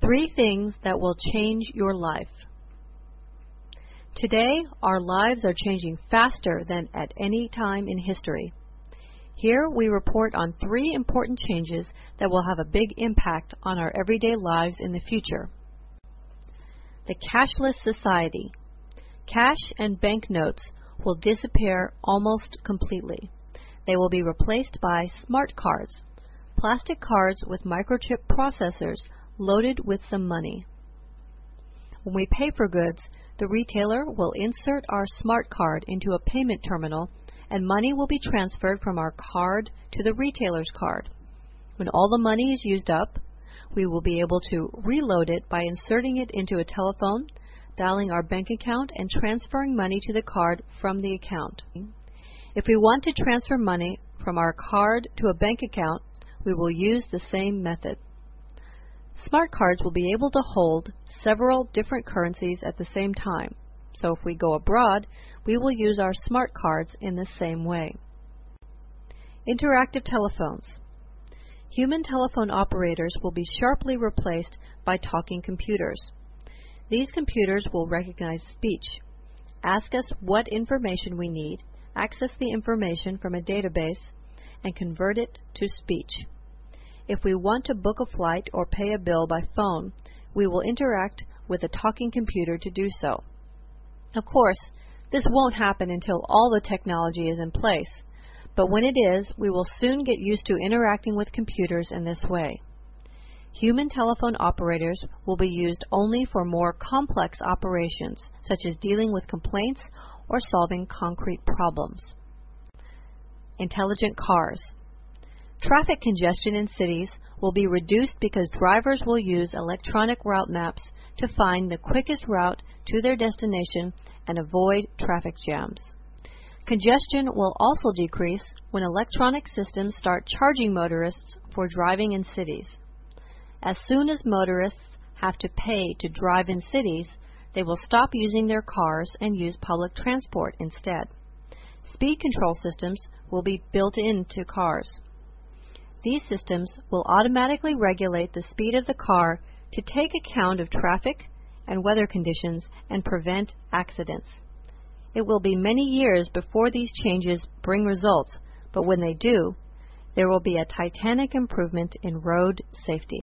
3 things that will change your life. Today, our lives are changing faster than at any time in history. Here we report on 3 important changes that will have a big impact on our everyday lives in the future. The cashless society. Cash and banknotes will disappear almost completely. They will be replaced by smart cards, plastic cards with microchip processors loaded with some money. When we pay for goods, the retailer will insert our smart card into a payment terminal, and money will be transferred from our card to the retailer's card. When all the money is used up, we will be able to reload it by inserting it into a telephone, dialing our bank account, and transferring money to the card from the account. If we want to transfer money from our card to a bank account, we will use the same method. Smart cards will be able to hold several different currencies at the same time, so if we go abroad, we will use our smart cards in the same way. Interactive telephones. Human telephone operators will be sharply replaced by talking computers. These computers will recognize speech, ask us what information we need, access the information from a database, and convert it to speech. If we want to book a flight or pay a bill by phone, we will interact with a talking computer to do so. Of course, this won't happen until all the technology is in place, but when it is, we will soon get used to interacting with computers in this way. Human telephone operators will be used only for more complex operations, such as dealing with complaints or solving concrete problems. Intelligent cars. Traffic congestion in cities will be reduced because drivers will use electronic route maps to find the quickest route to their destination and avoid traffic jams. Congestion will also decrease when electronic systems start charging motorists for driving in cities. As soon as motorists have to pay to drive in cities, they will stop using their cars and use public transport instead. Speed control systems will be built into cars. These systems will automatically regulate the speed of the car to take account of traffic and weather conditions and prevent accidents. It will be many years before these changes bring results, but when they do, there will be a titanic improvement in road safety.